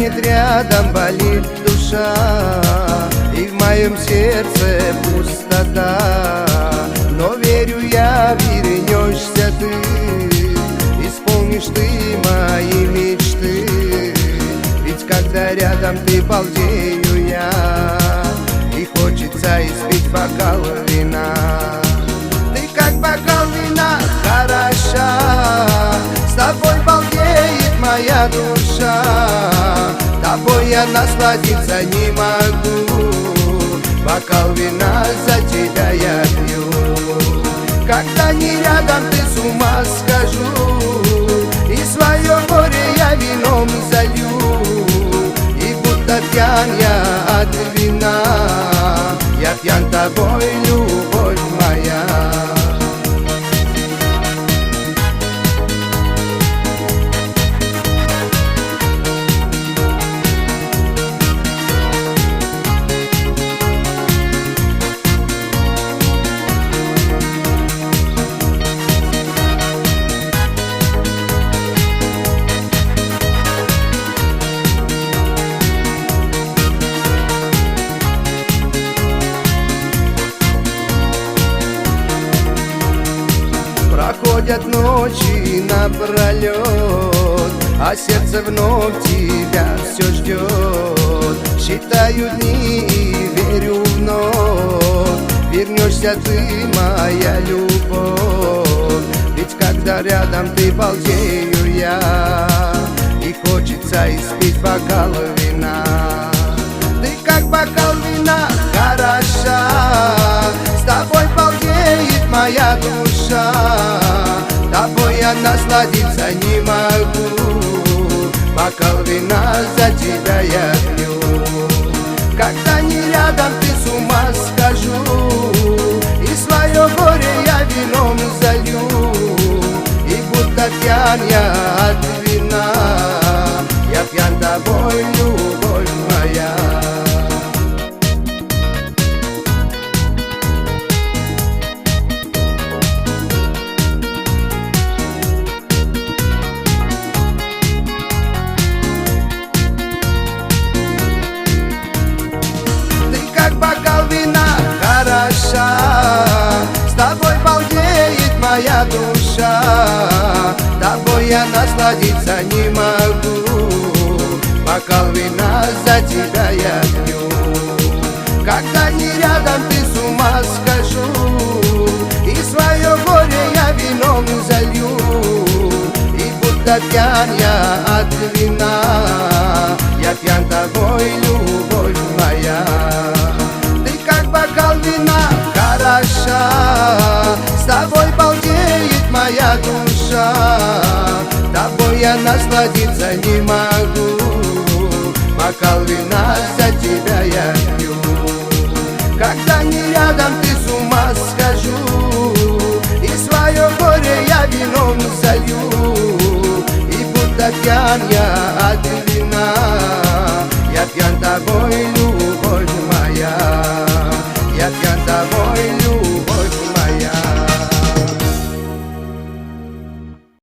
нет рядом, болит душа, и в моем сердце пустота. Но верю я, вернешься ты, исполнишь ты мои мечты. Ведь когда рядом ты, балдею я, и хочется испить бокал вина. Ты как бокал вина, хороша, с тобой балдеет моя душа. Тобой я насладиться не могу, бокал вина за тебя я пью. Когда не рядом, ты с ума схожу, и свое горе я вином залью. И будто пьян я от вина, я пьян тобой, любовь моя. Проходят ночи напролет, а сердце вновь тебя все ждет. Считаю дни и верю вновь, вернешься ты, моя любовь. Ведь когда рядом ты, балдею я, и хочется испить бокал вина. Ты как бокал вина, хороша, с тобой балдеет моя душа. Тобой я насладиться не могу, бокал вина за тебя я пью. Когда не рядом, ты с ума схожу, и свое горе я вином залью. И будто пьян я от вина, я пьян тобой, любовь моя. С тобой балдеет моя душа, тобой я насладиться не могу, бокал вина за тебя я пью. Когда не рядом, ты с ума схожу, и свое горе я вином залью. И будто пьян я от вина, я пьян тобой, любовь моя. Бокал вина, хороша, с тобой балдеет моя душа. Тобой я насладиться не могу, бокал вина за тебя я пью. Когда не рядом, ты с ума схожу, и свое горе я вином залью. И будто пьян я